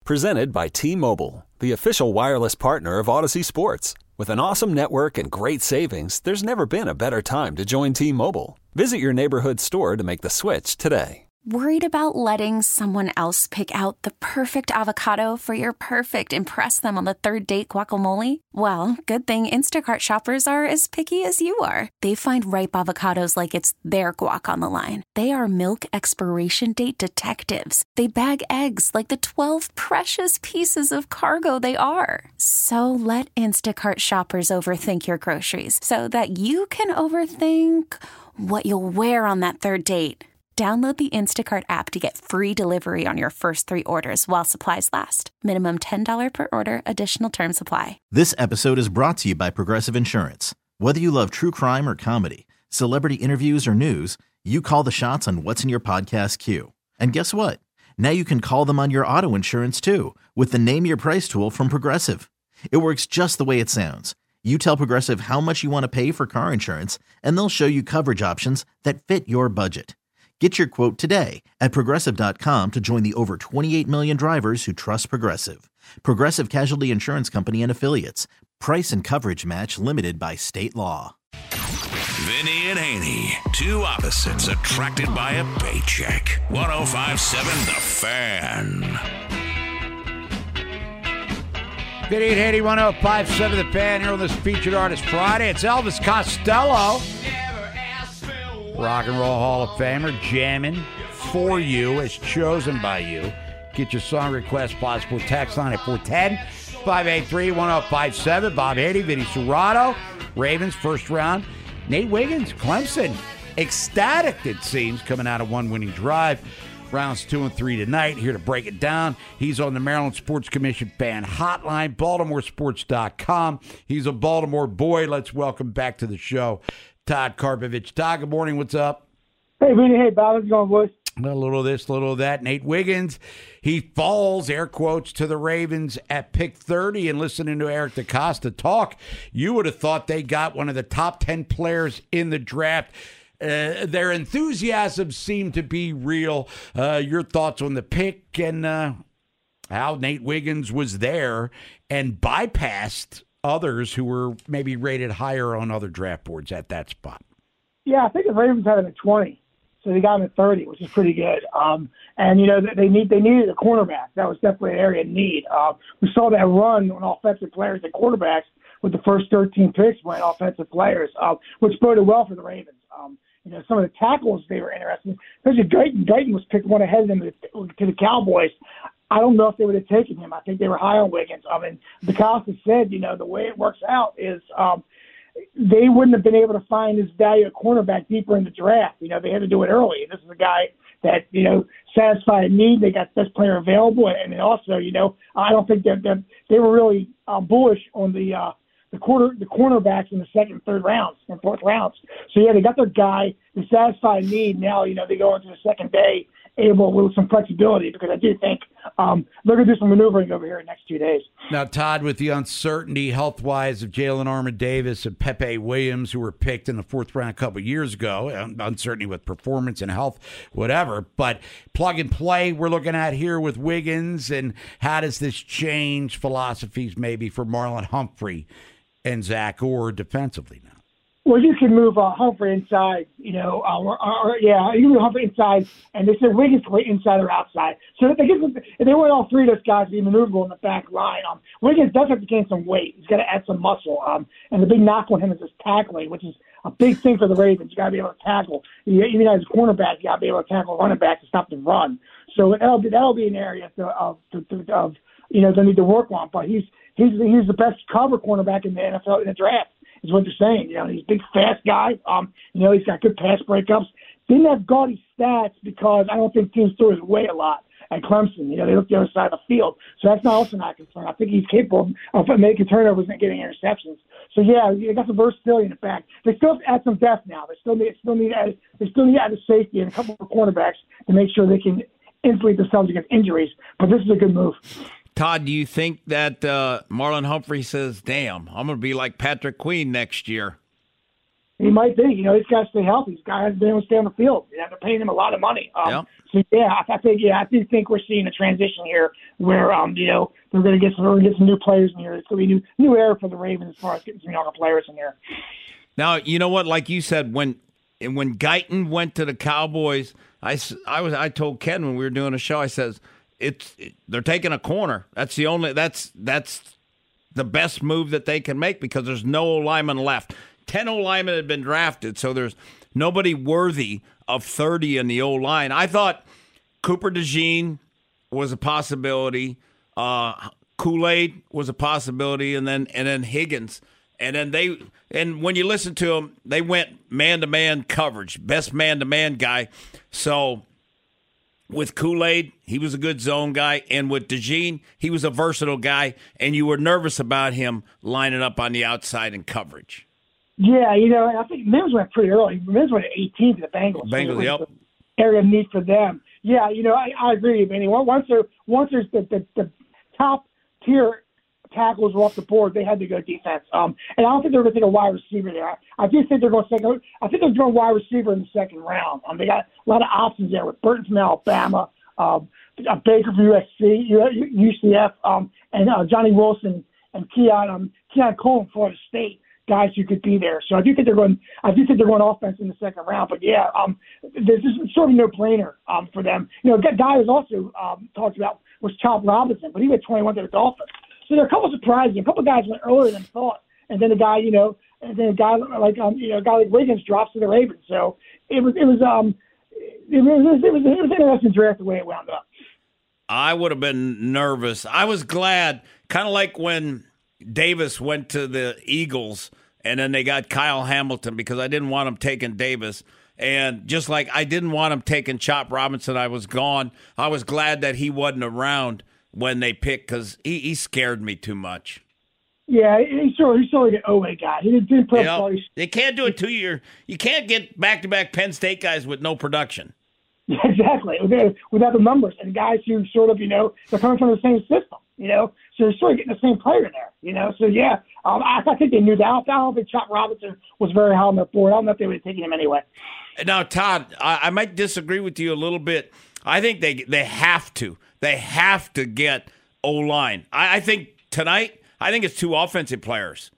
Presented by T-Mobile, the official wireless partner of Odyssey Sports. With an awesome network and great savings, there's never been a better time to join T-Mobile. Visit your neighborhood store to make the switch today. Worried about letting someone else pick out the perfect avocado for your perfect impress them on the third date guacamole? Well, good thing Instacart shoppers are as picky as you are. They find ripe avocados like it's their guac on the line. They are milk expiration date detectives. They bag eggs like the 12 precious pieces of cargo they are. So let Instacart shoppers overthink your groceries so that you can overthink what you'll wear on that third date. Download the Instacart app to get free delivery on your first 3 orders while supplies last. Minimum $10 per order. Additional terms apply. This episode is brought to you by Progressive Insurance. Whether you love true crime or comedy, celebrity interviews or news, you call the shots on what's in your podcast queue. And guess what? Now you can call them on your auto insurance too with the Name Your Price tool from Progressive. It works just the way it sounds. You tell Progressive how much you want to pay for car insurance, and they'll show you coverage options that fit your budget. Get your quote today at Progressive.com to join the over 28 million drivers who trust Progressive. Progressive Casualty Insurance Company and Affiliates. Price and coverage match limited by state law. Vinny and Haney, two opposites attracted by a paycheck. 105.7 The Fan. Vinny and Haney, 105.7 The Fan here on this Featured Artist Friday. It's Elvis Costello. Rock and Roll Hall of Famer, jamming for you as chosen by you. Get your song request possible. Text line at 410-583-1057. Bob Haney, Vinny Serrato, Ravens first round. Nate Wiggins, Clemson, ecstatic it seems, coming out of one winning drive. Rounds 2 and 3 tonight. Here to break it down. He's on the Maryland Sports Commission fan hotline, BaltimoreSports.com. He's a Baltimore boy. Let's welcome back to the show Todd Karpovich. Todd, good morning. What's up? Hey, Vinny. Hey, Bob. How's it going, boys? A little of this, a little of that. Nate Wiggins, he falls, air quotes, to the Ravens at pick 30. And listening to Eric DeCosta talk, you would have thought they got one of the top 10 players in the draft. Their enthusiasm seemed to be real. Your thoughts on the pick and how Nate Wiggins was there and bypassed others who were maybe rated higher on other draft boards at that spot? Yeah, I think the Ravens had him at 20, so they got him at 30, which is pretty good. And, you know, they needed a cornerback. That was definitely an area of need. We saw that run on offensive players and quarterbacks with the first 13 picks went offensive players, which boded well for the Ravens. You know, some of the tackles they were interested in, especially Drayton. Drayton was picked one ahead of them to the Cowboys. I don't know if they would have taken him. I think they were high on Wiggins. I mean, DeCosta said, you know, the way it works out is they wouldn't have been able to find his value at cornerback deeper in the draft. You know, they had to do it early. This is a guy that, you know, satisfied a need. They got best player available. And then also, you know, I don't think that they were really bullish on the cornerbacks in the second and third rounds and fourth rounds. So, yeah, they got their guy. They satisfied a need. Now, you know, they go into the second day able with some flexibility because I do think they're going to do some maneuvering over here in the next 2 days. Now, Todd, with the uncertainty health-wise of Jalen Armour-Davis and Pepe Williams, who were picked in the fourth round a couple of years ago, uncertainty with performance and health, whatever, but plug and play we're looking at here with Wiggins, and how does this change philosophies maybe for Marlon Humphrey and Zach Orr defensively now? Well, you can move Humphrey inside, you know, you can move Humphrey inside, and they said Wiggins can play inside or outside. So if they want all three of those guys to be maneuverable in the back line, Wiggins does have to gain some weight. He's got to add some muscle. And the big knock on him is his tackling, which is a big thing for the Ravens. You got to be able to tackle. Even as a cornerback, you got to be able to tackle running back to stop the run. So that'll be an area of you know, they need to work on. But he's the best cover cornerback in the NFL in the draft. Is what they're saying. You know, he's a big, fast guy. You know, he's got good pass breakups. Didn't have gaudy stats because I don't think teams threw his way a lot at Clemson. You know, they looked the other side of the field. So that's also not a concern. I think he's capable of making turnovers and getting interceptions. So, yeah, they got some versatility in the back. They still have to add some depth now. They still need to add a safety and a couple of cornerbacks to make sure they can insulate themselves against injuries. But this is a good move. Todd, do you think that Marlon Humphrey says, damn, I'm going to be like Patrick Queen next year? He might be. You know, he's got to stay healthy. This guy hasn't been able to stay on the field. They're paying him a lot of money. So yeah, I do think we're seeing a transition here where you know, we're going to get some new players in here. It's going to be new era for the Ravens as far as getting some younger players in here. Now, you know what? Like you said, when Guyton went to the Cowboys, I told Ken when we were doing a show, I says they're taking a corner. That's the best move that they can make because there's no lineman left. 10 O-linemen had been drafted, so there's nobody worthy of 30 in the O-line. I thought Cooper DeJean was a possibility. Kool-Aid was a possibility, and then Higgins. And then when you listen to them, they went man-to-man coverage, best man-to-man guy. So with Kool-Aid, he was a good zone guy. And with DeJean, he was a versatile guy. And you were nervous about him lining up on the outside in coverage. Yeah, you know, I think Mims went pretty early. Mims went at 18 to the Bengals. Bengals, yep. Area of need for them. Yeah, you know, I agree with you, Benny. Once there's the top tier tackles were off the board, they had to go defense. And I don't think they're going to take a wide receiver there. I do think they're going second. I think they're going wide receiver in the second round. They got a lot of options there with Burton from Alabama, Baker from UCF, and Johnny Wilson and Keon Cole from Florida State. Guys who could be there. So I do think they're going offense in the second round. But yeah, there's just sort of no brainer for them. You know, a guy who's also talked about was Chop Robinson, but he went 21 to the Dolphins. So there are a couple of surprises. A couple of guys went earlier than thought, and then a guy like Wiggins drops to the Ravens. So it was an interesting draft the way it wound up. I would have been nervous. I was glad, kind of like when Davis went to the Eagles, and then they got Kyle Hamilton because I didn't want him taking Davis. And just like I didn't want him taking Chop Robinson, I was gone. I was glad that he wasn't around when they picked because he scared me too much. Yeah, he's sort of an OA guy. He didn't play. They can't do it 2 year. You can't get back-to-back Penn State guys with no production. Yeah, exactly. Without the numbers and guys who sort of, you know, they're coming from the same system, you know, so they're sort of getting the same player there, you know. So, yeah, I think they knew that. I don't think Chop Robinson was very high on their board. I don't know if they would have taken him anyway. Now, Todd, I might disagree with you a little bit. I think they have to. They have to get O-line. I think tonight, I think it's two offensive players.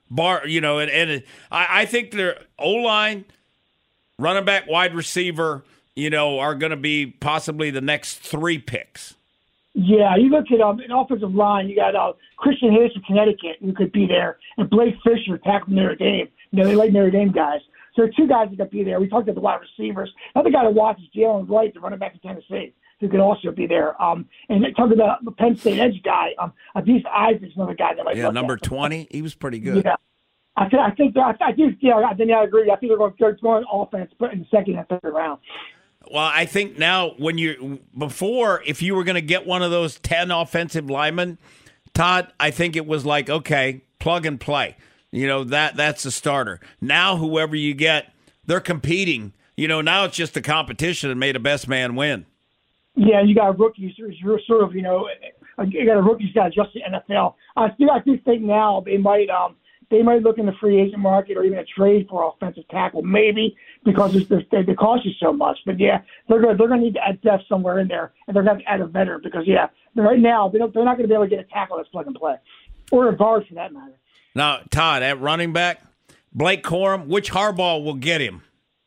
I think their O-line, running back, wide receiver, you know, are going to be possibly the next 3 picks. Yeah, you look at an offensive line, you got Christian Hayes from Connecticut who could be there, and Blake Fisher, tackle from Notre Dame. You know, they like Notre Dame guys. So there are 2 guys that could be there. We talked about the wide receivers. Another guy to watch is Jalen Wright, the running back in Tennessee, who could also be there. And talking about the Penn State edge guy, Adis Isaac's another guy that might. Yeah, number 20, he was pretty good. Yeah. I think I do. Yeah, I agree. I think they're going offense, but in the second and third round. Well, I think now if you were going to get one of those 10 offensive linemen, Todd, I think it was like, okay, plug and play. You know, that's the starter. Now, whoever you get, they're competing. You know, now it's just a competition and may the best man win. Yeah, you got rookies. You're sort of, you know, you got a rookies got just the NFL. I do think now they might look in the free agent market or even a trade for offensive tackle, maybe because they cost you so much. But yeah, they're going to need to add depth somewhere in there, and they're going to add a veteran because right now they're not going to be able to get a tackle that's plug and play, or a guard for that matter. Now, Todd, at running back, Blake Corum, which Harbaugh will get him?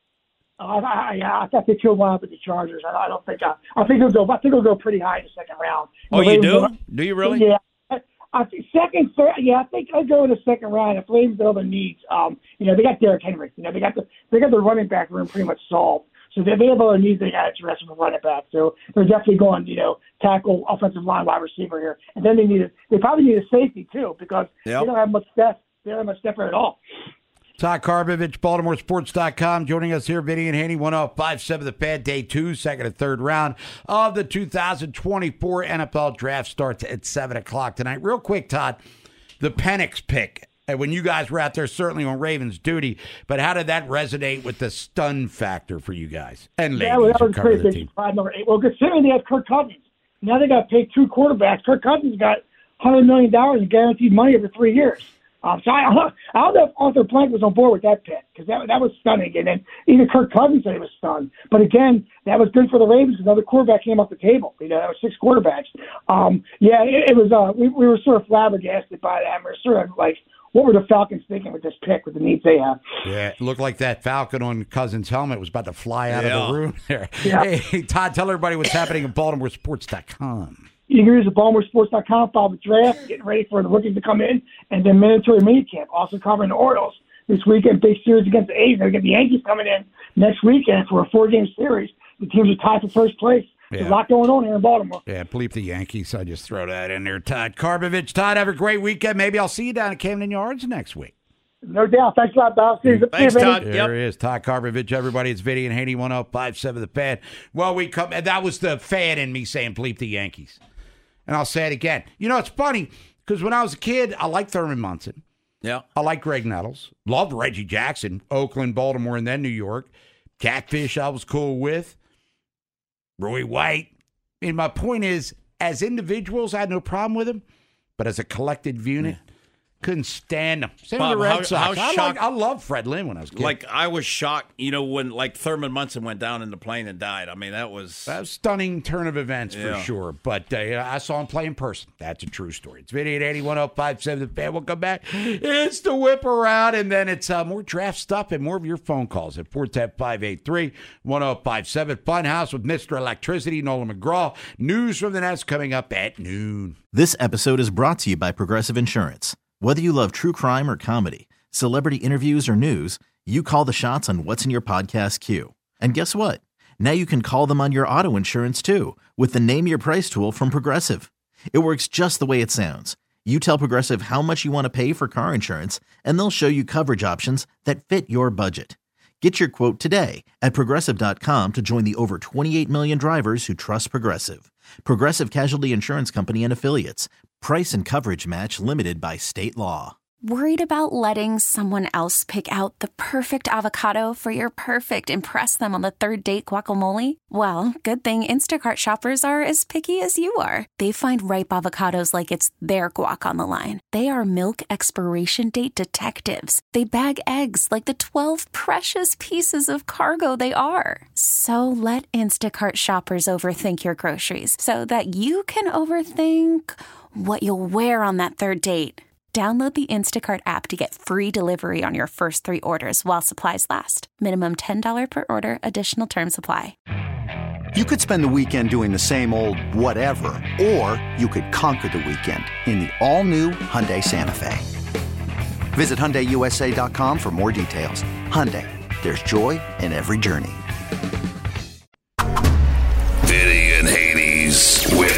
I thought they killed one up at the Chargers. I think he'll go pretty high in the second round. Oh, you do? Do you really? Yeah. I think second, third. Yeah, I think I'd go in the second round if Ravens have other needs. You know, they got Derrick Henry. You know, they got the running back room pretty much solved. So they have other needs they got to address from running back. So they're definitely going, you know, tackle, offensive line, wide receiver here, and then they probably need a safety too because they don't have much depth. They don't have much depth at all. Todd Karbovich, BaltimoreSports.com, joining us here, Vinny and Haney, 105.7 The Fan, Day 2, second and third round of the 2024 NFL Draft starts at 7 o'clock tonight. Real quick, Todd, the Penix pick, and when you guys were out there, certainly on Ravens duty, but how did that resonate with the stun factor for you guys? And ladies, that was pretty big. Well, considering they have Kirk Cousins, now they got to pay 2 quarterbacks. Kirk Cousins got $100 million in guaranteed money over 3 years. So I don't know if Arthur Blank was on board with that pick because that was stunning. And then even Kirk Cousins said he was stunned. But again, that was good for the Ravens. Another quarterback came off the table. That was 6 quarterbacks. It was. We were sort of flabbergasted by that. We were sort of like, what were the Falcons thinking with this pick, with the needs they have? Yeah, it looked like that Falcon on Cousins' helmet was about to fly out of the room there. Yeah. Hey, Todd, tell everybody what's happening at BaltimoreSports.com. You can use the BaltimoreSports.com, follow the draft, getting ready for the rookies to come in, and then mandatory minicamp. Also covering the Orioles this weekend, big series against the A's. They're going to get the Yankees coming in next weekend for a 4-game series. The teams are tied for first place. Yeah. There's a lot going on here in Baltimore. Yeah, bleep the Yankees. I just throw that in there. Todd Karbovich. Todd, have a great weekend. Maybe I'll see you down at Camden Yards next week. No doubt. Thanks a lot, Bob. Thanks, Todd. There he is. Todd Karbovich, everybody. It's Vinny and Haney, 105.7 The Fan. Well, that was the fan in me saying bleep the Yankees. And I'll say it again. It's funny because when I was a kid, I liked Thurman Munson. Yeah. I liked Greg Nettles. Loved Reggie Jackson, Oakland, Baltimore, and then New York. Catfish I was cool with. Roy White. And my point is, as individuals, I had no problem with them. But as a collective unit, couldn't stand them. Same with the Red Sox. I loved Fred Lynn when I was a kid. Like, I was shocked, when Thurman Munson went down in the plane and died. I mean, that was a stunning turn of events for sure. But I saw him play in person. That's a true story. It's Vinny at 8105.7 The Fan. We'll come back. It's the whip around, and then it's more draft stuff and more of your phone calls at 410-583-1057. Funhouse with Mr. Electricity, Nolan McGraw. News from the Nest coming up at noon. This episode is brought to you by Progressive Insurance. Whether you love true crime or comedy, celebrity interviews or news, you call the shots on what's in your podcast queue. And guess what? Now you can call them on your auto insurance too with the Name Your Price tool from Progressive. It works just the way it sounds. You tell Progressive how much you want to pay for car insurance, and they'll show you coverage options that fit your budget. Get your quote today at Progressive.com to join the over 28 million drivers who trust Progressive. Progressive Casualty Insurance Company and Affiliates. Price and coverage match limited by state law. Worried about letting someone else pick out the perfect avocado for your perfect impress them on the third date guacamole? Well, good thing Instacart shoppers are as picky as you are. They find ripe avocados like it's their guac on the line. They are milk expiration date detectives. They bag eggs like the 12 precious pieces of cargo they are. So let Instacart shoppers overthink your groceries so that you can overthink what you'll wear on that third date. Download the Instacart app to get free delivery on your first 3 orders while supplies last. Minimum $10 per order. Additional terms apply. You could spend the weekend doing the same old whatever, or you could conquer the weekend in the all-new Hyundai Santa Fe. Visit HyundaiUSA.com for more details. Hyundai, there's joy in every journey. Vinny and Haney's Whip.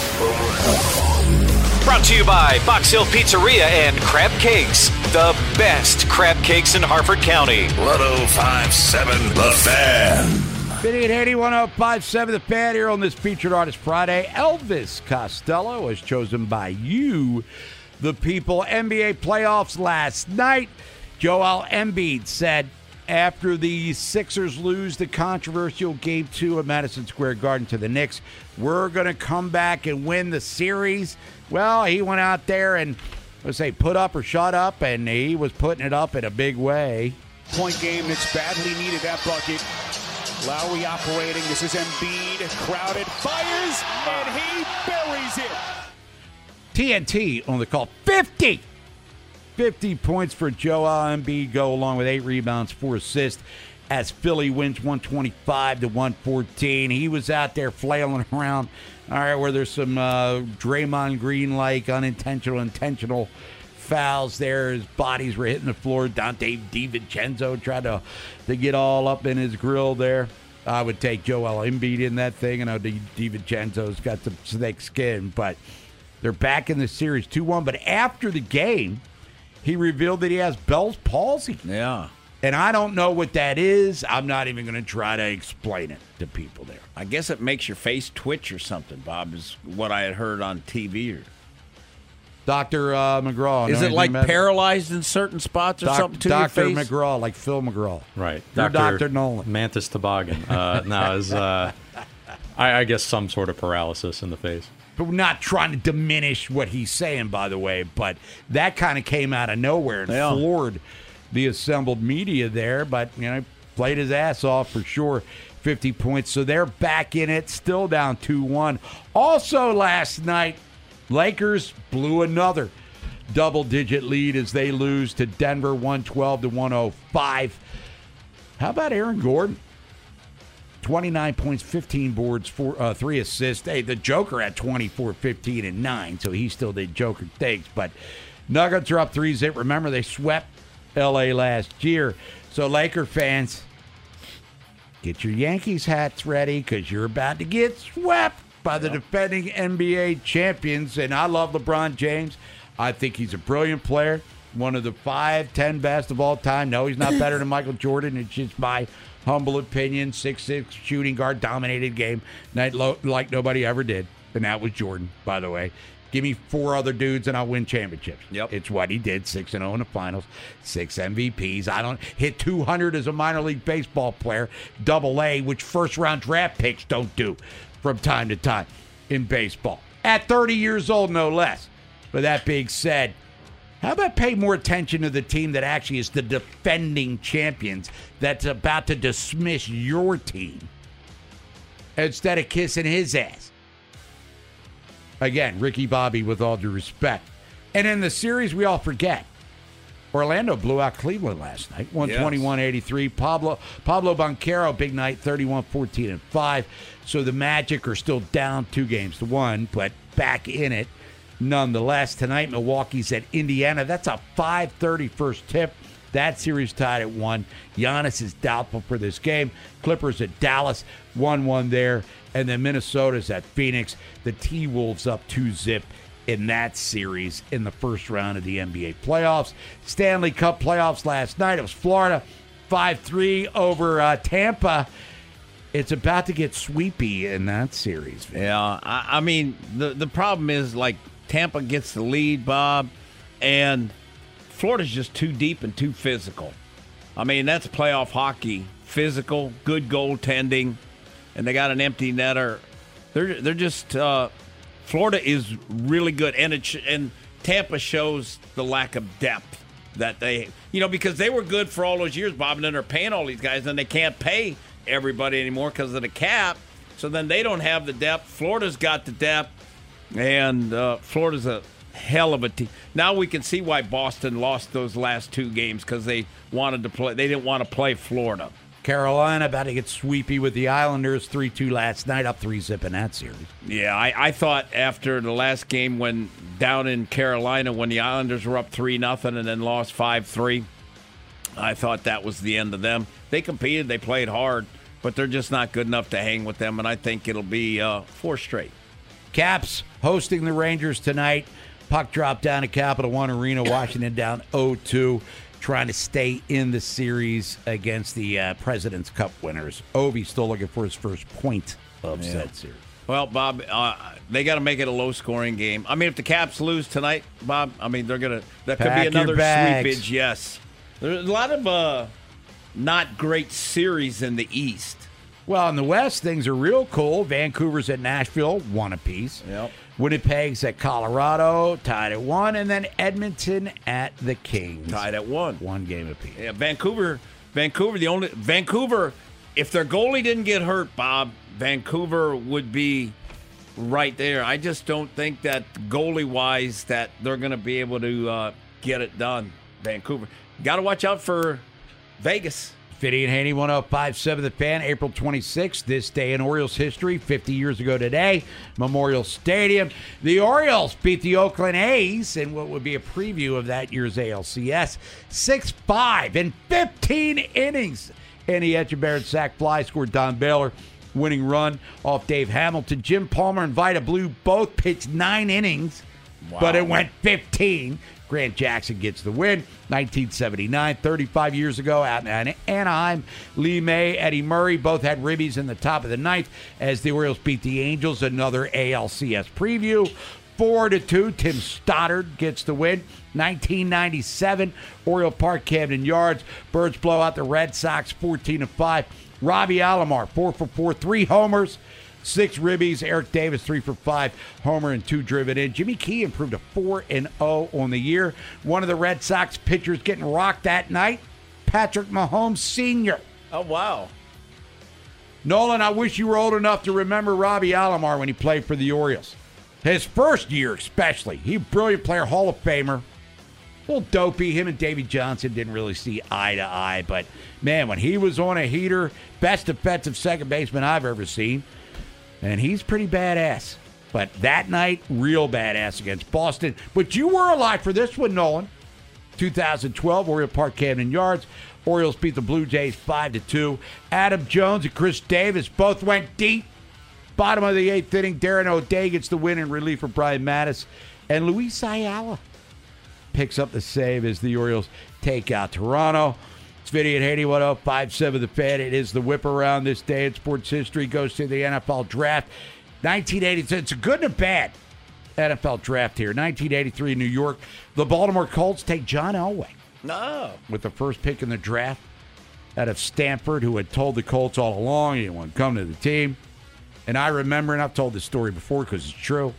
Brought to you by Box Hill Pizzeria and Crab Cakes. The best crab cakes in Harford County. 105.7 The Fan. Vinny and Haney, 105.7 The Fan here on this Featured Artist Friday. Elvis Costello was chosen by you, the people. NBA playoffs last night. Joel Embiid said after the Sixers lose the controversial Game 2 at Madison Square Garden to the Knicks, we're going to come back and win the series. Well, he went out there and, let's say, put up or shut up, and he was putting it up in a big way. Point game that's badly needed, that bucket. Lowry operating. This is Embiid. Crowded. Fires, and he buries it. TNT on the call. 50 points for Joel Embiid go along with 8 rebounds, 4 assists as Philly wins 125-114. He was out there flailing around. All right, where there's some Draymond Green-like intentional fouls there. His bodies were hitting the floor. Dante DiVincenzo tried to get all up in his grill there. I would take Joel Embiid in that thing. I know DiVincenzo's got some snake skin, but they're back in the series 2-1. But after the game, he revealed that he has Bell's palsy. Yeah. And I don't know what that is. I'm not even going to try to explain it to people there. I guess it makes your face twitch or something, Bob, is what I had heard on TV. Dr. McGraw. Is it like paralyzed in certain spots or something to Dr. your face? McGraw, like Phil McGraw. Right. Dr. Nolan. Mantis Toboggan. I guess some sort of paralysis in the face. But we're not trying to diminish what he's saying, by the way, but that kind of came out of nowhere and floored the assembled media there. But, played his ass off for sure. 50 points. So they're back in it, still down 2-1. Also last night, Lakers blew another double-digit lead as they lose to Denver 112-105. How about Aaron Gordon? 29 points, 15 boards, 3 assists. Hey, the Joker had 24, 15, and 9, so he still did Joker things. But Nuggets are up 3-0. Remember, they swept L.A. last year. So, Laker fans, get your Yankees hats ready because you're about to get swept by the defending NBA champions. And I love LeBron James. I think he's a brilliant player, one of the 5-10 best of all time. No, he's not better than Michael Jordan. It's just my humble opinion. 6'6", shooting guard, dominated game like nobody ever did. And that was Jordan, by the way. Give me 4 other dudes and I'll win championships. Yep. It's what he did, 6-0 in the finals, 6 MVPs. I don't hit 200 as a minor league baseball player, AA, which first-round draft picks don't do from time to time in baseball. At 30 years old, no less. But that being said, how about pay more attention to the team that actually is the defending champions that's about to dismiss your team instead of kissing his ass? Again, Ricky Bobby, with all due respect. And in the series, we all forget, Orlando blew out Cleveland last night, 121-83. Pablo Banchero, big night, 31, 14, and 5. So the Magic are still down 2-1, but back in it. Nonetheless, tonight, Milwaukee's at Indiana. That's a 5:30 first tip. That series tied at 1. Giannis is doubtful for this game. Clippers at Dallas, 1-1 there. And then Minnesota's at Phoenix. The T-Wolves up 2-0 in that series in the first round of the NBA playoffs. Stanley Cup playoffs last night. It was Florida 5-3 over Tampa. It's about to get sweepy in that series. Yeah, I mean, the problem is, like, Tampa gets the lead, Bob, and Florida's just too deep and too physical. I mean, that's playoff hockey. Physical, good goaltending, and they got an empty netter. They're just Florida is really good, and Tampa shows the lack of depth that they, because they were good for all those years, Bob, and then they're paying all these guys, and they can't pay everybody anymore because of the cap. So then they don't have the depth. Florida's got the depth. And Florida's a hell of a team. Now we can see why Boston lost those last 2 games because they wanted to play. They didn't want to play Florida. Carolina about to get sweepy with the Islanders, 3-2 last night, up 3-0 in that series. Yeah, I thought after the last game when down in Carolina when the Islanders were up 3-0 and then lost 5-3, I thought that was the end of them. They competed, they played hard, but they're just not good enough to hang with them, and I think it'll be 4 straight. Caps hosting the Rangers tonight. Puck drop down at Capital One Arena. Washington down 0-2, trying to stay in the series against the President's Cup winners. Ovi still looking for his first point of said series. Well, Bob, they got to make it a low-scoring game. I mean, if the Caps lose tonight, Bob, I mean, that could be another sweepage, yes. There's a lot of not great series in the East. Well, in the West, things are real cool. Vancouver's at Nashville, 1 apiece. Yep. Winnipeg's at Colorado, tied at 1. And then Edmonton at the Kings. Tied at 1. 1 game apiece. Yeah, Vancouver, if their goalie didn't get hurt, Bob, Vancouver would be right there. I just don't think that goalie-wise that they're going to be able to get it done, Vancouver. Got to watch out for Vegas. Fitty and Haney, 105.7 The Fan, April 26th, this day in Orioles history, 50 years ago today, Memorial Stadium. The Orioles beat the Oakland A's in what would be a preview of that year's ALCS, 6-5 in 15 innings. Andy Etchebarren sac fly scored Don Baylor, winning run off Dave Hamilton. Jim Palmer and Vida Blue both pitched 9 innings, but it went 15. Grant Jackson gets the win. 1979, 35 years ago out in Anaheim. Lee May, Eddie Murray both had ribbies in the top of the ninth as the Orioles beat the Angels. Another ALCS preview. 4-2, Tim Stoddard gets the win. 1997, Oriole Park, Camden Yards. Birds blow out the Red Sox 14-5. Robbie Alomar, 4 for 4, 3 homers. 6 ribbies. Eric Davis, 3 for 5, homer and 2 driven in. Jimmy Key improved to 4-0 on the year. One of the Red Sox pitchers getting rocked that night, Patrick Mahomes Sr. Oh, wow. Nolan, I wish you were old enough to remember Robbie Alomar when he played for the Orioles. His first year especially. He a brilliant player, Hall of Famer. A little dopey. Him and Davey Johnson didn't really see eye to eye. But, man, when he was on a heater, best defensive second baseman I've ever seen. And he's pretty badass. But that night, real badass against Boston. But you were alive for this one, Nolan. 2012, Oriole Park, Camden Yards. Orioles beat the Blue Jays 5-2. Adam Jones and Chris Davis both went deep. Bottom of the 8th inning, Darren O'Day gets the win in relief for Brian Mattis. And Luis Ayala picks up the save as the Orioles take out Toronto. It's Vinny and Haney, 105.7 The Fan. It is the whip around this day in sports history. Goes to the NFL draft. 1980, it's a good and a bad NFL draft here. 1983 in New York. The Baltimore Colts take John Elway. No. With the first pick in the draft out of Stanford, who had told the Colts all along he didn't want to come to the team. And I remember, and I've told this story before because it's true,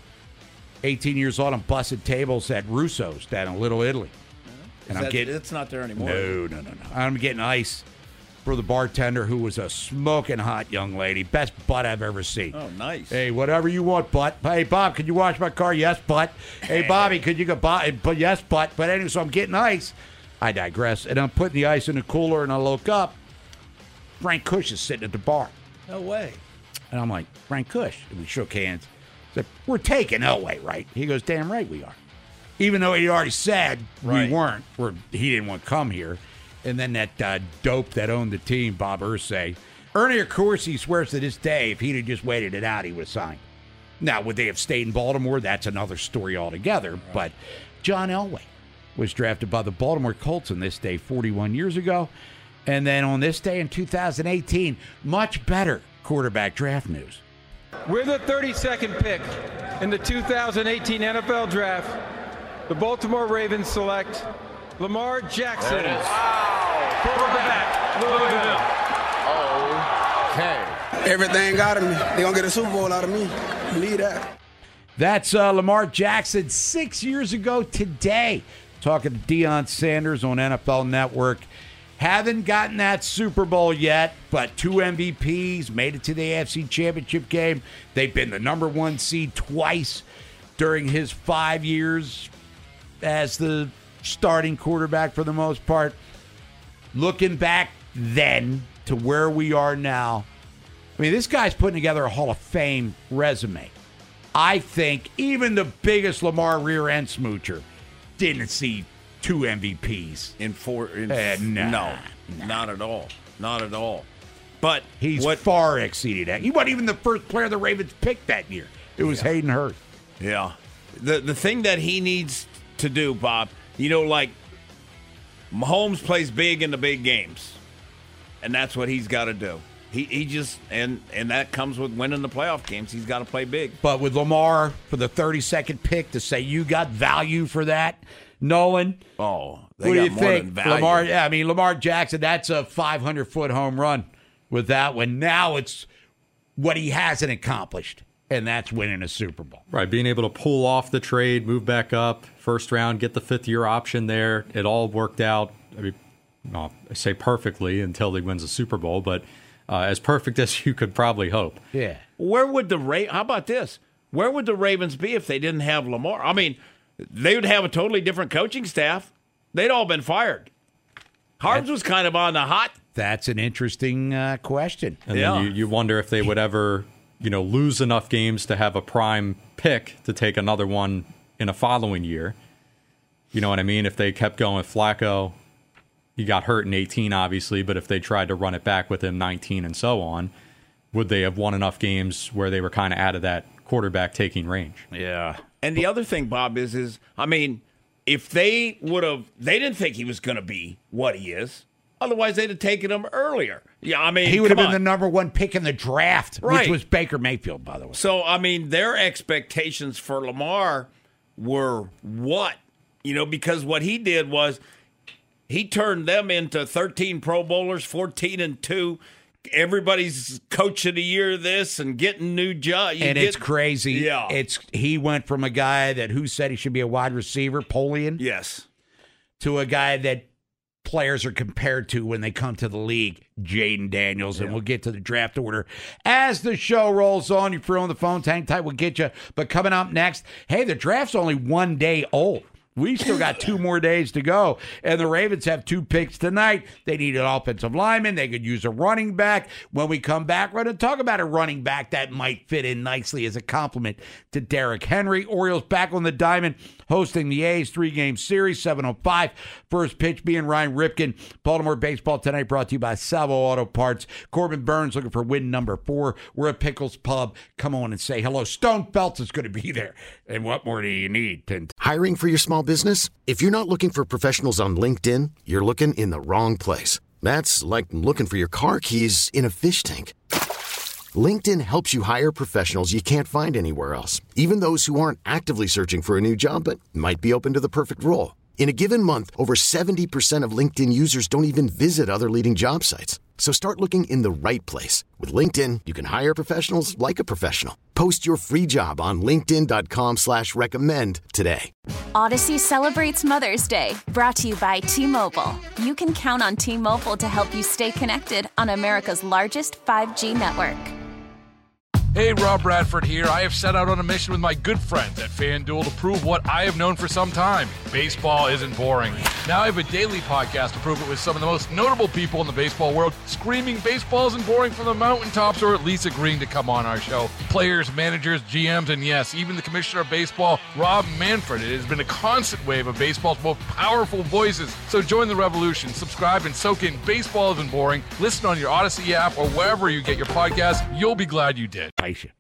18 years old, I'm busting tables at Russo's down in Little Italy. And It's not there anymore. No. I'm getting ice for the bartender, who was a smoking hot young lady. Best butt I've ever seen. Oh, nice. Hey, whatever you want, butt. Hey, Bob, could you wash my car? Yes, butt. Hey, Bobby, could you go buy? But yes, butt. But anyway, so I'm getting ice. I digress. And I'm putting the ice in the cooler, and I look up. Frank Kush is sitting at the bar. No way. And I'm like, Frank Kush. And we shook hands. Said, we're taking Elway, right? He goes, damn right we are. Even though he already said we weren't. He didn't want to come here. And then that dope that owned the team, Bob Irsay. Ernie Accorsi swears to this day if he'd have just waited it out, he would have signed. Now, would they have stayed in Baltimore? That's another story altogether. Right. But John Elway was drafted by the Baltimore Colts on this day 41 years ago. And then on this day in 2018, much better quarterback draft news. With the 32nd pick in the 2018 NFL Draft, the Baltimore Ravens select Lamar Jackson. Quarterback, Louisville. Okay. Everything out of me. They're going to get a Super Bowl out of me. Believe that. That's Lamar Jackson 6 years ago today. Talking to Deion Sanders on NFL Network. Haven't gotten that Super Bowl yet, but 2 MVPs, made it to the AFC Championship game. They've been the number 1 seed twice during his 5 years as the starting quarterback for the most part. Looking back then to where we are now, I mean, this guy's putting together a Hall of Fame resume. I think even the biggest Lamar rear end smoocher didn't see 2 MVPs in 4. No, not at all. Not at all. But he's far exceeded that. He wasn't even the first player the Ravens picked that year. It was Hayden Hurst. Yeah. The thing that he needs to do, Bob, like Mahomes plays big in the big games, and that's what he's got to do. He just and that comes with winning the playoff games. He's got to play big. But with Lamar for the 32nd pick, to say you got value for that, Nolan. Oh, what do you think, Lamar? Yeah, I mean Lamar Jackson. That's a 500-foot home run with that one. Now it's what he hasn't accomplished, and that's winning a Super Bowl. Right, being able to pull off the trade, move back up, first round, get the 5th-year option there. It all worked out. I mean, I say perfectly until he wins a Super Bowl, but as perfect as you could probably hope. Yeah. How about this? Where would the Ravens be if they didn't have Lamar? I mean, they would have a totally different coaching staff. They'd all been fired. Harbs was kind of on the hot. That's an interesting question. And then you wonder if they would ever, lose enough games to have a prime pick to take another one in a following year. You know what I mean? If they kept going with Flacco, he got hurt in 18, obviously, but if they tried to run it back with him 19 and so on, would they have won enough games where they were kind of out of that quarterback taking range? Yeah. And the other thing, Bob, is I mean, if they didn't think he was going to be what he is. Otherwise, they'd have taken him earlier. Yeah, I mean, he would have been the number 1 pick in the draft, right, which was Baker Mayfield, by the way. So, I mean, their expectations for Lamar were what? Because what he did was he turned them into 13 Pro Bowlers, 14-2, everybody's coach of the year this and getting new jobs. It's crazy. Yeah. He went from a guy that who said he should be a wide receiver, Polian, yes, to a guy that players are compared to when they come to the league, Jaden Daniels. And we'll get to the draft order as the show rolls on. You're free on the phone. Hang tight. We'll get you. But coming up next, hey, the draft's only 1 day old. We still got 2 more days to go, and the Ravens have 2 picks tonight. They need an offensive lineman. They could use a running back. When we come back, we're going to talk about a running back that might fit in nicely as a compliment to Derrick Henry. Orioles back on the diamond, hosting the A's 3-game series, 7:05. First pitch being Ryan Ripken. Baltimore baseball tonight brought to you by Salvo Auto Parts. Corbin Burns looking for win number 4. We're at Pickles Pub. Come on and say hello. Stone Feltz is going to be there. And what more do you need? Hiring for your small business? If you're not looking for professionals on LinkedIn, you're looking in the wrong place. That's like looking for your car keys in a fish tank. LinkedIn helps you hire professionals you can't find anywhere else, even those who aren't actively searching for a new job but might be open to the perfect role. In a given month, over 70% of LinkedIn users don't even visit other leading job sites. So start looking in the right place. With LinkedIn, you can hire professionals like a professional. Post your free job on linkedin.com/recommend today. Odyssey celebrates Mother's Day, brought to you by T-Mobile. You can count on T-Mobile to help you stay connected on America's largest 5G network. Hey, Rob Bradford here. I have set out on a mission with my good friends at FanDuel to prove what I have known for some time. Baseball isn't boring. Now I have a daily podcast to prove it with some of the most notable people in the baseball world, screaming baseball isn't boring from the mountaintops, or at least agreeing to come on our show. Players, managers, GMs, and yes, even the commissioner of baseball, Rob Manfred. It has been a constant wave of baseball's most powerful voices. So join the revolution. Subscribe and soak in Baseball Isn't Boring. Listen on your Odyssey app or wherever you get your podcast. You'll be glad you did.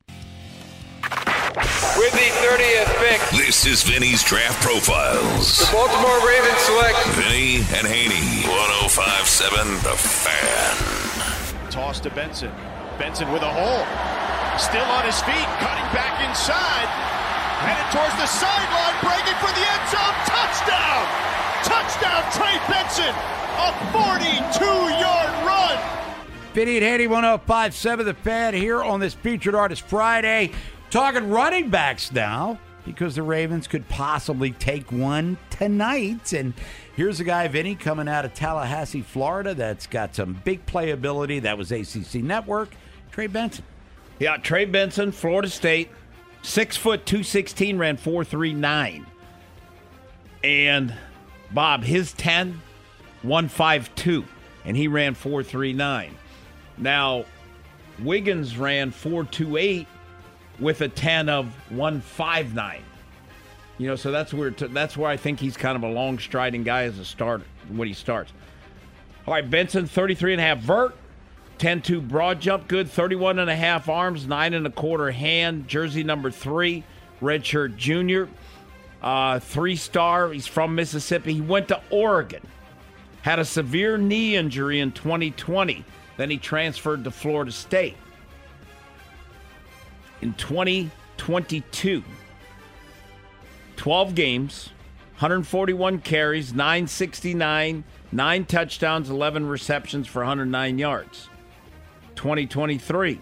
With the 30th pick, This is Vinny's Draft Profiles. the Baltimore Ravens select Vinny and Haney. 105.7 The Fan. Toss to Benson. Benson with a hole. Still on his feet, cutting back inside. Headed towards the sideline, breaking for the end zone. Touchdown! Touchdown, Trey Benson! A 42-yard run! Vinny and Haney, 105.7 The Fan here on this Featured Artist Friday. Talking running backs now, because the Ravens could possibly take one tonight. And here's a guy, Vinny, coming out of Tallahassee, Florida, that's got some big playability. That was ACC Network. Trey Benson. Yeah, Trey Benson, Florida State, 6 foot 216, ran 4.39. And Bob, his 10, 1.52, and he ran 4.39. Now, Wiggins ran 4.28 with a 10 of 1.59. You know, so that's where I think he's kind of a long striding guy as a starter when he starts. All right, Benson, 33.5 vert, 10.2 broad jump, good, 31.5 arms, 9.25 hand, jersey number 3, redshirt junior, 3-star. He's from Mississippi. He went to Oregon, had a severe knee injury in 2020. Then he transferred to Florida State. In 2022, 12 games, 141 carries, 969, 9 touchdowns, 11 receptions for 109 yards. 2023,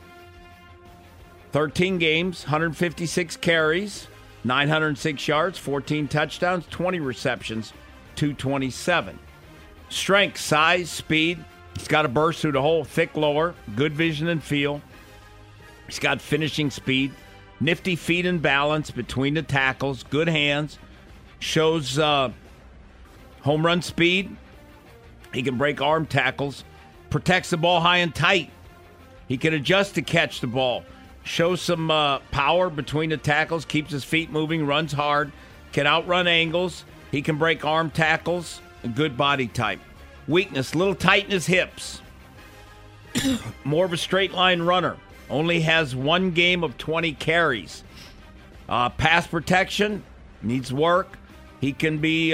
13 games, 156 carries, 906 yards, 14 touchdowns, 20 receptions, 227. Strength, size, speed. He's got a burst through the hole, thick lower, good vision and feel. He's got finishing speed, nifty feet and balance between the tackles, good hands, shows home run speed. He can break arm tackles, protects the ball high and tight. He can adjust to catch the ball, shows some power between the tackles, keeps his feet moving, runs hard, can outrun angles. He can break arm tackles, a good body type. Weakness, little tight in his hips. More of a straight line runner. Only has 1 game of 20 carries. Pass protection, needs work. He can be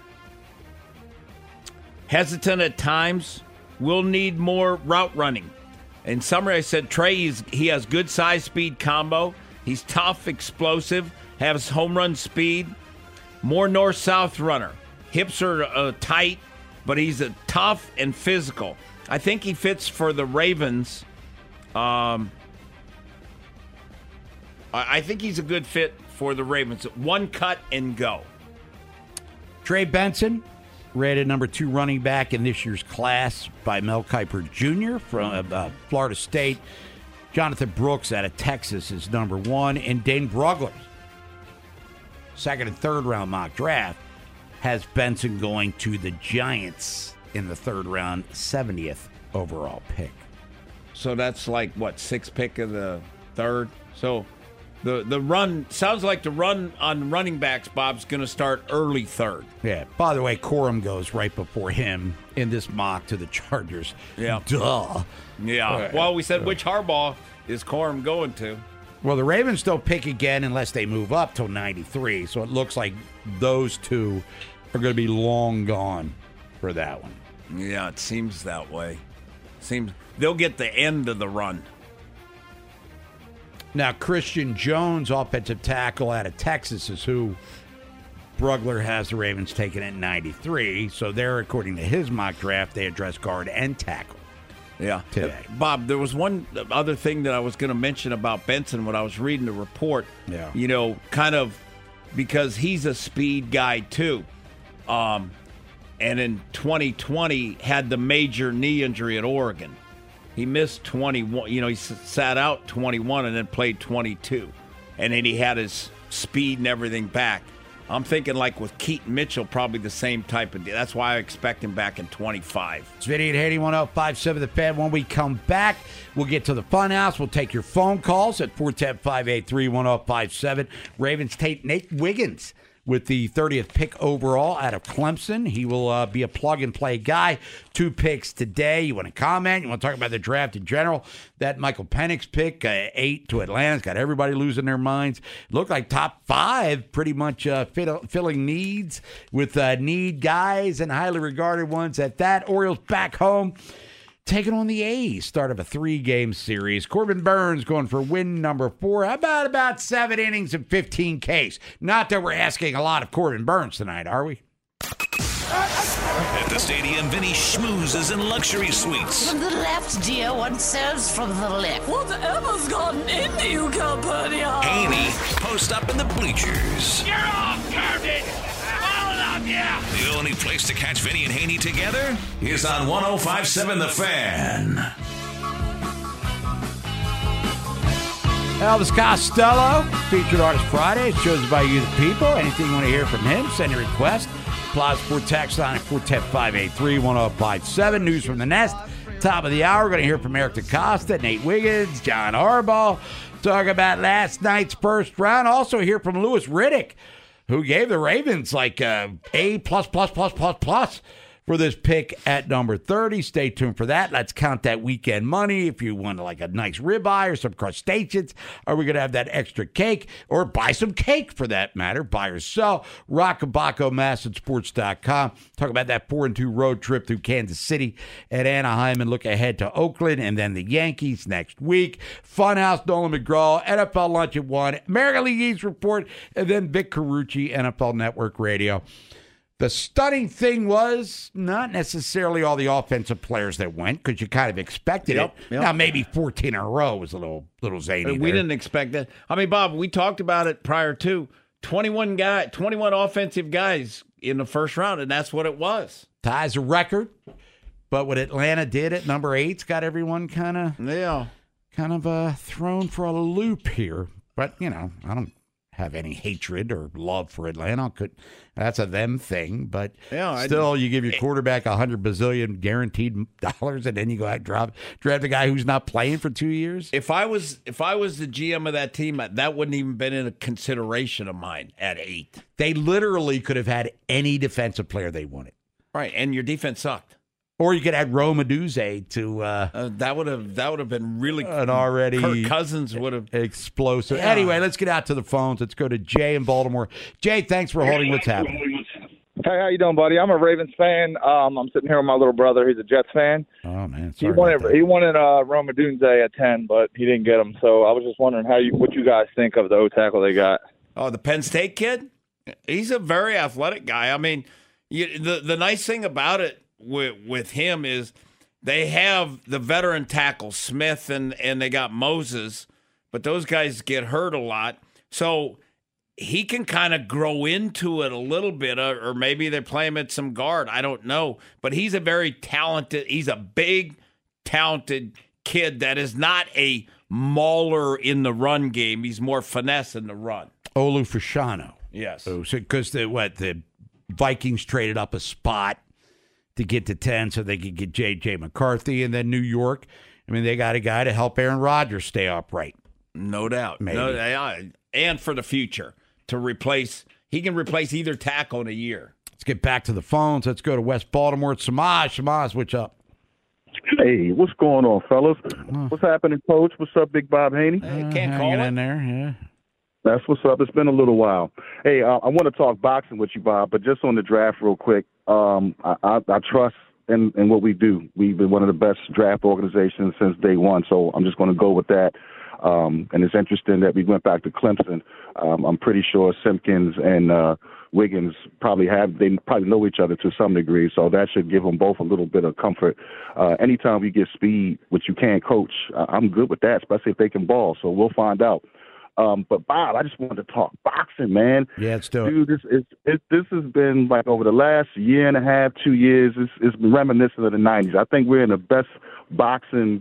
hesitant at times. Will need more route running. In summary, I said Trey, he has good size speed combo. He's tough, explosive, has home run speed. More north-south runner. Hips are tight, but he's a tough and physical. I think he fits for the Ravens. I think he's a good fit for the Ravens. One cut and go. Trey Benson, rated number 2 running back in this year's class by Mel Kiper Jr. from Florida State. Jonathan Brooks out of Texas is number 1. And Dane Brugler's second and third round mock draft has Benson going to the Giants in the third round, 70th overall pick. So that's like, what, 6th pick of the third? So the run, sounds like the run on running backs, Bob's going to start early third. Yeah. By the way, Corum goes right before him in this mock to the Chargers. Yeah. Duh. Yeah. Well, we said which Harbaugh is Corum going to? Well, the Ravens don't pick again unless they move up till 93, so it looks like those two are going to be long gone for that one. Yeah, it seems that way. Seems they'll get the end of the run. Now, Christian Jones, offensive tackle out of Texas, is who Brugler has the Ravens taken at 93. So there, according to his mock draft, they address guard and tackle. Yeah. Today. Bob, there was one other thing that I was going to mention about Benson when I was reading the report. Yeah. You know, kind of because he's a speed guy too. And in 2020 had the major knee injury at Oregon. He missed 21. You know, he sat out 21 and then played 22. And then he had his speed and everything back. I'm thinking like with Keaton Mitchell, probably the same type of deal. That's why I expect him back in 25. It's Vinny and Haney, 105.7 The Fan. When we come back, we'll get to the Funhouse. We'll take your phone calls at 410-583-1057. Ravens take Nate Wiggins with the 30th pick overall out of Clemson. He will be a plug-and-play guy. 2 picks today. You want to comment? You want to talk about the draft in general? That Michael Penix pick, 8 to Atlanta's got everybody losing their minds. Looked like top 5, pretty much filling needs with need guys and highly regarded ones at that. Orioles back home, taking on the A's, start of a 3-game series. Corbin Burns going for win number 4. How about 7 innings and 15 Ks? Not that we're asking a lot of Corbin Burns tonight, are we? At the stadium, Vinny schmoozes in luxury suites. From the left, dear. One serves from the left. Whatever's gotten into you, Calpurnia? Haney post up in the bleachers. You're all curved. All of you. The only place to catch Vinny and Haney together is on 105.7 The Fan. Elvis Costello, Featured Artist Friday. It's chosen by you, the people. Anything you want to hear from him, send a request. Applause for text line at 410-583-1057. News from the Nest. Top of the hour, we're going to hear from Eric DeCosta, Nate Wiggins, John Harbaugh. Talk about last night's first round. Also hear from Louis Riddick, who gave the Ravens like A+++++ for this pick at number 30. Stay tuned for that. Let's count that weekend money. If you want like a nice ribeye or some crustaceans, are we going to have that extra cake? Or buy some cake for that matter. Buy or sell. RockabacoMassandSports.com. Talk about that 4-2 road trip through Kansas City and Anaheim and look ahead to Oakland and then the Yankees next week. Funhouse, Nolan McGraw, NFL Lunch at 1, American League East Report, and then Vic Carucci, NFL Network Radio. The stunning thing was not necessarily all the offensive players that went because you kind of expected it. Yep. Now, maybe 14 in a row was a little zany. We didn't expect that. I mean, Bob, we talked about it prior to 21 offensive guys in the first round, and that's what it was. Ties a record, but what Atlanta did at number 8's got everyone kind of thrown for a loop here. But, you know, I don't have any hatred or love for Atlanta. That's a them thing, but still, you give your quarterback $100 bazillion guaranteed dollars, and then you go out and draft a guy who's not playing for 2 years. If I was the GM of that team, that wouldn't even been in a consideration of mine at 8. They literally could have had any defensive player they wanted. Right, and your defense sucked. Or you could add Rome Odunze to that would have been really an already Kirk Cousins would have explosive. Yeah. Anyway, let's get out to the phones. Let's go to Jay in Baltimore. Jay, thanks for holding. What's happening? Hey, how you doing, buddy? I'm a Ravens fan. I'm sitting here with my little brother. He's a Jets fan. Oh man, he wanted Rome Odunze at 10, but he didn't get him. So I was just wondering what you guys think of the O tackle they got. Oh, the Penn State kid? He's a very athletic guy. I mean, the nice thing about it with him is they have the veteran tackle Smith and they got Moses, but those guys get hurt a lot. So he can kind of grow into it a little bit, or maybe they play him at some guard. I don't know. But he's a very talented, he's a big, talented kid that is not a mauler in the run game. He's more finesse in the run. Olu Fashanu. Yes. Because the Vikings traded up a spot to get to 10 so they could get J.J. McCarthy, and then New York. I mean, they got a guy to help Aaron Rodgers stay upright. No doubt. Maybe. And for the future, he can replace either tackle in a year. Let's get back to the phones. Let's go to West Baltimore. It's Samaj. Samaj, what's up? Hey, what's going on, fellas? What's happening, Coach? What's up, Big Bob Haney? Can't call it. In there, yeah. That's what's up. It's been a little while. Hey, I want to talk boxing with you, Bob, but just on the draft real quick. I trust in what we do. We've been one of the best draft organizations since day one, so I'm just going to go with that. And it's interesting that we went back to Clemson. I'm pretty sure Simpkins and Wiggins probably know each other to some degree, so that should give them both a little bit of comfort. Anytime we get speed, which you can't coach, I'm good with that, especially if they can ball, so we'll find out. But Bob, I just wanted to talk boxing, man. Yeah, let's do it. Dude, this has been like over the last year and a half, 2 years. It's been reminiscent of the '90s. I think we're in the best boxing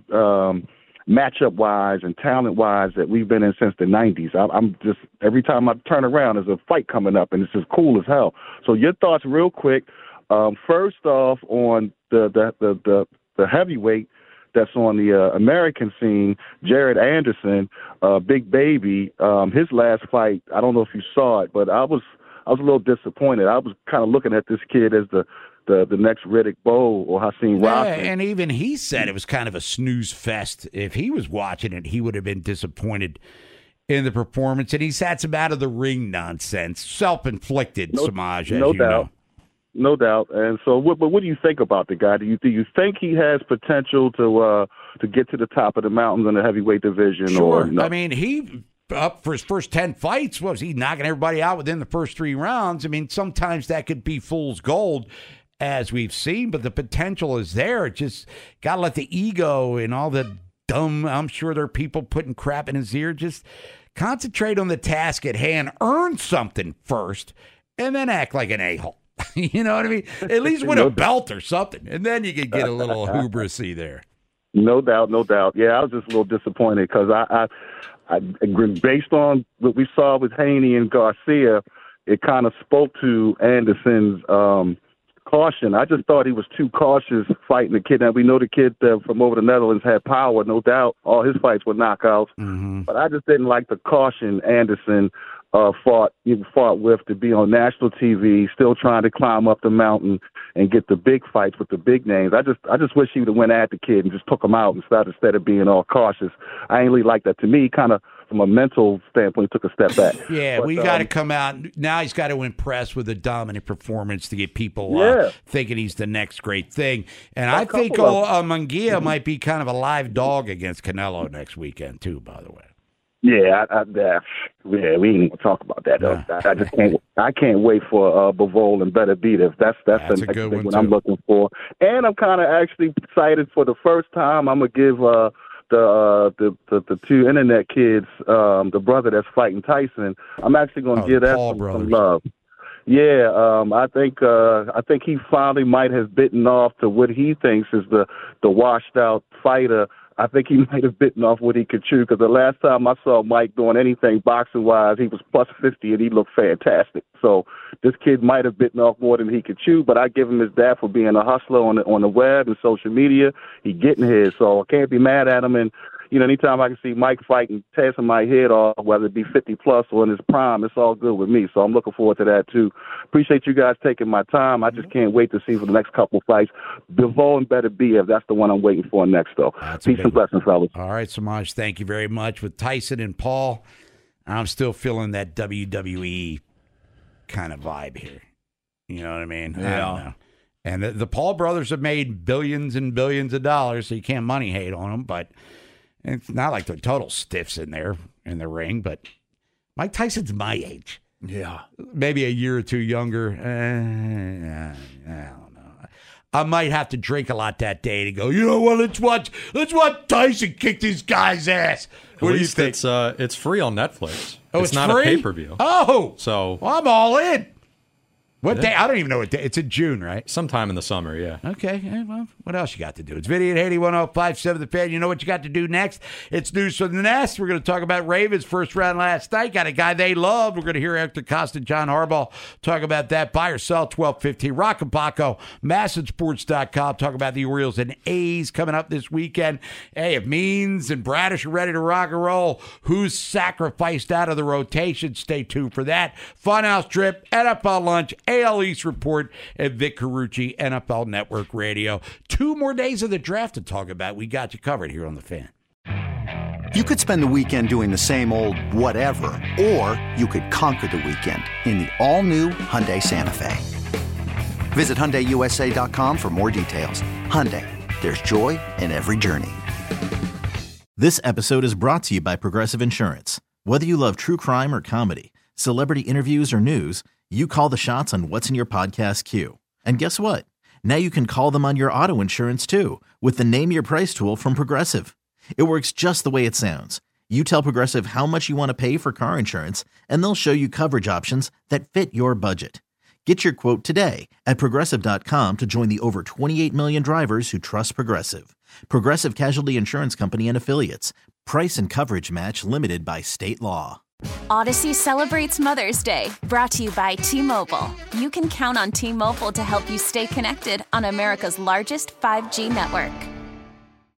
matchup-wise and talent-wise that we've been in since the '90s. I'm just every time I turn around, there's a fight coming up, and it's just cool as hell. So your thoughts, real quick. First off, on the heavyweight that's on the American scene, Jared Anderson, Big Baby, his last fight, I don't know if you saw it, but I was a little disappointed. I was kind of looking at this kid as the next Riddick Bowe or Hakeem Rockman. And even he said it was kind of a snooze fest. If he was watching it, he would have been disappointed in the performance. And he's had some out-of-the-ring nonsense, self-inflicted, Samaj, as you know. No doubt. And so, but what do you think about the guy? Do you think he has potential to get to the top of the mountains in the heavyweight division? Sure. Or no? I mean, he up for his first 10 fights. Was he knocking everybody out within the first 3 rounds? I mean, sometimes that could be fool's gold, as we've seen, but the potential is there. It just got to let the ego and all the dumb, I'm sure there are people putting crap in his ear. Just concentrate on the task at hand, earn something first, and then act like an a-hole. You know what I mean? At least win a belt or something, and then you can get a little hubrisy there. No doubt. Yeah, I was just a little disappointed because I based on what we saw with Haney and Garcia, it kind of spoke to Anderson's caution. I just thought he was too cautious fighting the kid. Now, we know the kid from over the Netherlands had power, no doubt. All his fights were knockouts. Mm-hmm. But I just didn't like the caution Anderson fought with to be on national TV, still trying to climb up the mountain and get the big fights with the big names. I just wish he would have went at the kid and just took him out instead of being all cautious. I ain't really like that. To me, kind of from a mental standpoint, took a step back. Yeah, we got to come out. Now he's got to impress with a dominant performance to get people thinking he's the next great thing. And I think Munguia might be kind of a live dog against Canelo next weekend, too, by the way. Yeah, we ain't even gonna talk about that. Though. I just can't. I can't wait for Bivol and Better Beat If that's the next thing what I'm looking for. And I'm kind of actually excited for the first time. I'm gonna give the 2 internet kids, the brother that's fighting Tyson. I'm actually gonna give that some love. Yeah, I think he finally might have bitten off to what he thinks is the washed out fighter. I think he might have bitten off what he could chew, because the last time I saw Mike doing anything boxing-wise, he was plus 50 and he looked fantastic. So this kid might have bitten off more than he could chew, but I give him his dap for being a hustler on the web and social media. He getting his, so I can't be mad at him. And you know, anytime I can see Mike fighting, tear my head off, whether it be 50-plus or in his prime, it's all good with me. So I'm looking forward to that, too. Appreciate you guys taking my time. I just can't wait to see for the next couple of fights. Bivol and Better Be If, that's the one I'm waiting for next, though. Peace and blessings, fellas. All right, Samaj, thank you very much. With Tyson and Paul, I'm still feeling that WWE kind of vibe here. You know what I mean? Yeah. I don't know. And the Paul brothers have made billions and billions of dollars, so you can't money hate on them, but it's not like they're total stiffs in there in the ring, but Mike Tyson's my age. Yeah. Maybe a year or two younger. I don't know. I might have to drink a lot that day to go, you know what, let's watch Tyson kick this guy's ass. What do you think? It's free on Netflix. Oh, it's not free? a pay-per-view. Oh. So well, I'm all in. What day? I don't even know what day. It's in June, right? Sometime in the summer, yeah. Okay. Well, what else you got to do? It's Vinny and Haney, 105.7 The Fan. You know what you got to do next? It's News from the Nest. We're going to talk about Ravens' first round last night. Got a guy they love. We're going to hear Eric DeCosta and John Harbaugh talk about that. Buy or sell, 12:15. Rock and Paco, MASNsports.com. Talk about the Orioles and A's coming up this weekend. Hey, if Means and Bradish are ready to rock and roll, who's sacrificed out of the rotation? Stay tuned for that. Funhouse Trip, NFL Lunch, AL East Report, and Vic Carucci, NFL Network Radio. 2 more days of the draft to talk about. We got you covered here on The Fan. You could spend the weekend doing the same old whatever, or you could conquer the weekend in the all-new Hyundai Santa Fe. Visit HyundaiUSA.com for more details. Hyundai, there's joy in every journey. This episode is brought to you by Progressive Insurance. Whether you love true crime or comedy, celebrity interviews or news, you call the shots on what's in your podcast queue. And guess what? Now you can call them on your auto insurance too with the Name Your Price tool from Progressive. It works just the way it sounds. You tell Progressive how much you want to pay for car insurance, and they'll show you coverage options that fit your budget. Get your quote today at Progressive.com to join the over 28 million drivers who trust Progressive. Progressive Casualty Insurance Company and Affiliates. Price and coverage match limited by state law. Odyssey celebrates Mother's Day, brought to you by T-Mobile. You can count on T-Mobile to help you stay connected on America's largest 5G network.